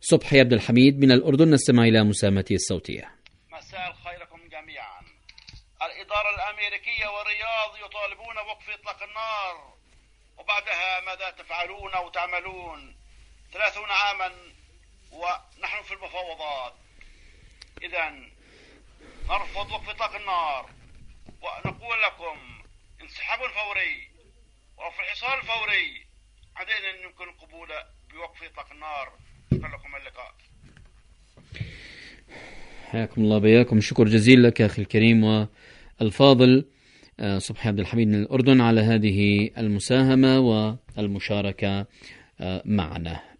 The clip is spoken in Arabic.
صبحي عبد الحميد من الأردن، نستمع إلى مساهمته الصوتية. مساء الخير لكم جميعا. الإدارة الأمريكية والرياض يطالبون بوقف إطلاق النار، وبعدها ماذا تفعلون أو تعملون؟ 30 عاما ونحن في المفاوضات. إذن نرفض وقف إطلاق النار، ونقول لكم انسحاب فوري وفي الحصار الفوري عندئذ يمكن القبول بوقف إطلاق النار. شكرا لكم اللقاء. حياكم الله بياكم. شكر جزيل لك أخي الكريم والفاضل صبحي عبد الحميد من الأردن على هذه المساهمة والمشاركة معنا.